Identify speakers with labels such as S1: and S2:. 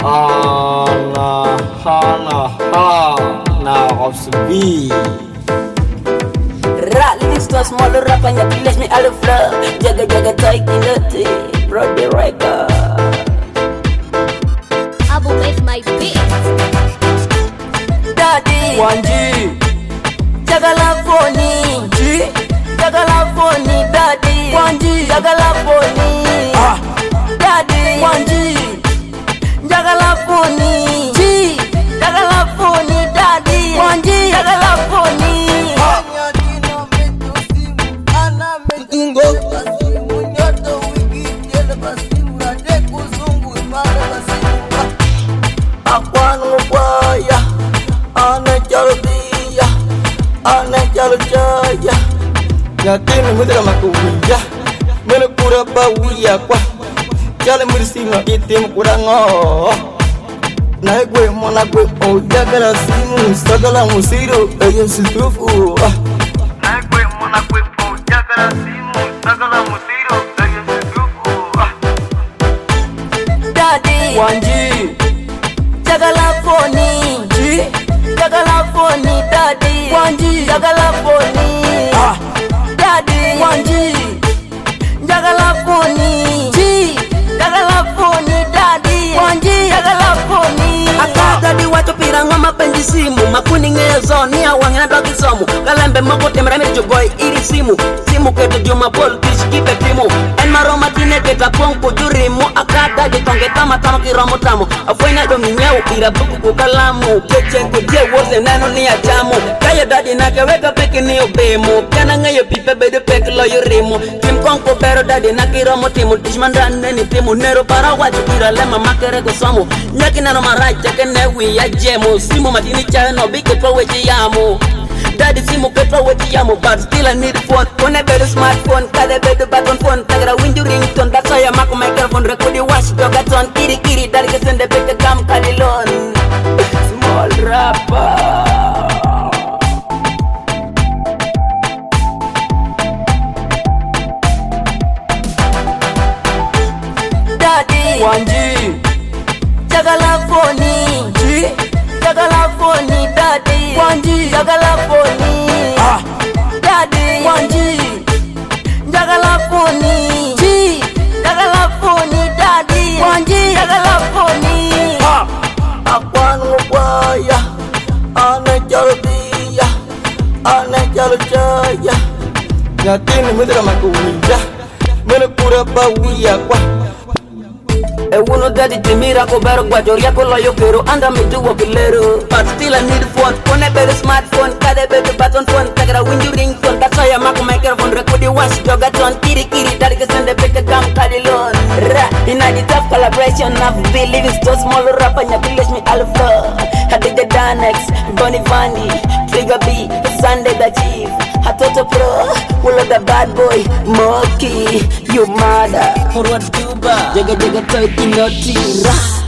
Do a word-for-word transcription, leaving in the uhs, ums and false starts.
S1: Allah, Allah, Allah, of the beat.
S2: Rat living to a smaller rap and you bless me all of love. Jaga jaga tight in the tea, bro the record.
S3: Abu make my beat.
S2: Daddy,
S1: one G,
S2: jaga la phone,
S1: G,
S2: jaga la phone, daddy,
S1: one G,
S2: jaga la phone,
S1: ah,
S2: daddy,
S1: one G,
S2: jaga la phone, G, jaga la phone, daddy,
S1: one G,
S2: jaga la phone.
S1: Akwano waya, ane jalbiya, ane jaljaya. Yakin mudra makuwiya, mena kura bawiya kwa. Jale mursima itim kurango. Na gwe mona gwe o jagala simu sagala musiro ayo situfu. Na gwe mona gwe o jagala simu sagala musiro ayo situfu.
S2: Daddy,
S1: one G,
S2: jaga la phone,
S1: G,
S2: jaga la phone, daddy,
S1: one G,
S2: jaga la phone,
S1: ah,
S2: daddy,
S1: one G,
S2: jaga la phone, G, jaga la phone, daddy,
S1: one G,
S2: jaga la phone.
S4: Akata di watu piranga mapenzi simu makuni ngezo ni awangina doki somu kalembe makote mrame jogoi iri simu simu keto juma pol kiskipe timu en maroma tine keta pongpo jurimu akata di tonge tama tama kiromo tamu afuena domi nyeu ira buku kukalamu keche kujie woze neno ni ajamu kaya dadi na keweka peki ni obemu kena ngayo pipe bedu peki lo yurimu tim kongpo pero dadi na kiromo timu tishmandane ni timu nero para waju ira lema makere kusomu nyaki nano marai chake newi ya jemu simu matini chano bike pa wechi yamu daddy simu kepa wechi yamu but still I need phone phone a better smartphone kade better button phone tagara windu ringtone that's why I'm a microphone record you watch doga ton kiri kiri dali ke sende peke kam kalilon
S2: Small rapper. Daddy,
S1: one G,
S2: jaga la phone,
S1: G,
S2: jaga la phone, daddy,
S1: one G,
S2: jaga la phone,
S1: ah,
S2: daddy,
S1: one G,
S2: jaga la phone, G, jaga la phone, daddy,
S1: one G,
S2: jaga la phone.
S1: ah, akwano waya, ane jalbiya, ane jaljaya. Yakin mudra makuwiya, mena kura bawiya kwa.
S4: e uno daddy timira ko bero gwajoria ko loyo kero anda me do kilero but still I need phone phone a better smartphone kade better button phone tagara windu ringtone that's why I'm a microphone record you watch doga ton kiri kiri dali ke sende peke kam kalilon ra in a tough collaboration of believing so small rap and you village me alpha had the Danex Bonnie Vandy Trigger B Sunday the Chief Hatoto Pro Ulo the bad boy Moki you mother forward Cuba jaga jaga toy kinoti ra